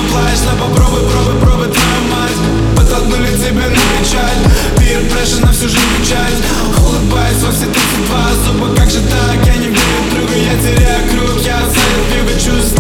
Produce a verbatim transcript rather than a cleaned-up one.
плачь, но попробуй, пробуй, пробуй, твою мать. Подтолкнули тебя на печаль, peer pressure на всю жизнь печать. Улыбаюсь во все тридцать два зуба, как же так, я не верю другу, я теряю круг. Я за это пью, чувствую